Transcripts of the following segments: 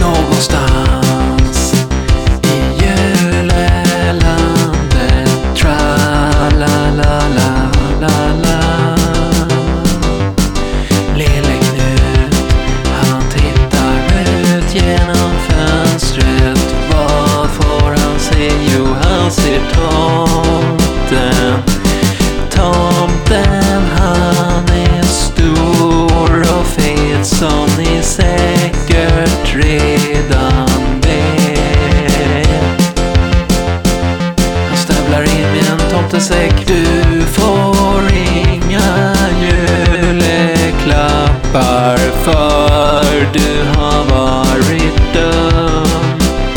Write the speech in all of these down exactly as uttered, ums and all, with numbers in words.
Någonstans i julelandet, tra-la-la-la-la-la. Lille Knut, han tittar ut genom fönstret. Vad får han se? Jo, han ser tomten. Tomten, han är stor och fet, som ni säkert redan vet. Han stövlar in med en tomtesäck. Du får inga juleklappar, för du har varit dum.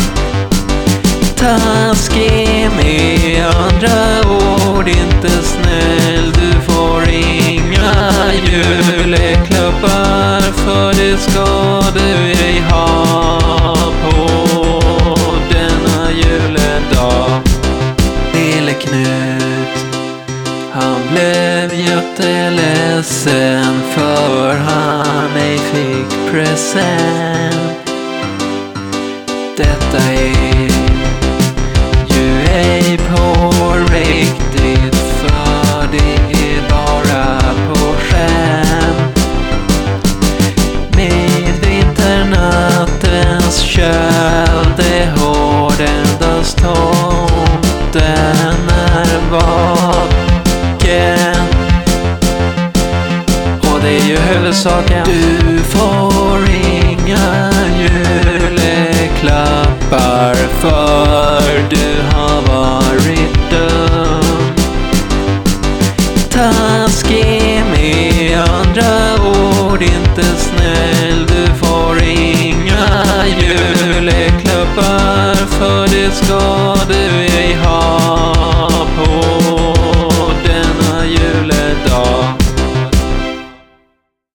Taskig med andra ord, inte snäll. Du får inga juleklappar, för det ska du ej ha på denna juledag. Lille Knut, han blev jätteledsen, för han ej fick present. Detta är ju ej på riktigt, för det är bara på skämt. Med vinternattens köld, det har endast tomten är vaken. Och det är ju huvudsaken. Du får inga juleklappar, för du har varit dum. Taskig med andra ord, inte snäll. Du får inga juleklappar, för det ska du ej ha